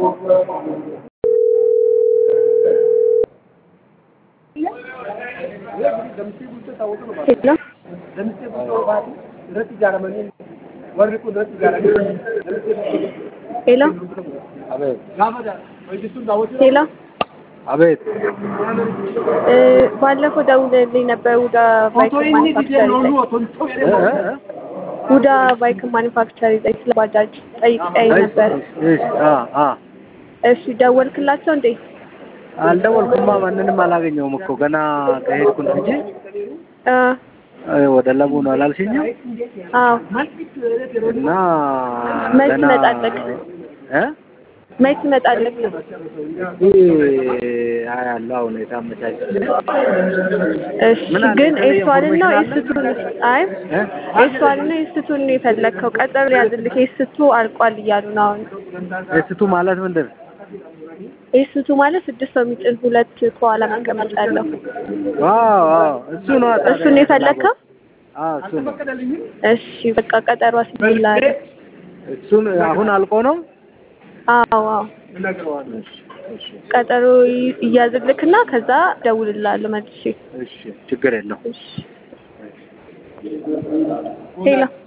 Hello. Hello. አቤት ባለፈው ደውለልኝ ነበር ውዳ ባይክ ማኒፋክቸሪንግ ስለባጃጅ ጠይቀኝ ነበር። እሺ ደወልክላቸው እንዴ? አልደወልኩም ማንንም አላገኘውም እኮ ገና ከሄድኩ ነው እንጂ ወደ ለቡ ነው አላልሽኝም? አዎ እና መች መጣለክ መች መጣለክ ያለው ሁኔታ መቻች እሺ ግን ኤስዋልና ኤስቱን አይ ኤስዋልና ኤስቱን ነው የፈለከው ቀጠሮ ያዝልክ ኤስቱ አልቋል እያሉ ነው አሁን ኤስቱ ማለት ምንድን ኤስቱ ማለት 6 ሰው የሚጭን ሁለት ከኋላ መቀመጫ አለው እሱ ነው እሱ ነው የፈለከው እሱ ነው እሺ በቃ ቀጠሮ አስይዝልሃል እሱን አሁን አልቆ ነው አዎ ቀጠሮ ይያዝልክና ከዛ ደውልልሃለሁ መልሼ እሺ ችግር የለውም ሄሎ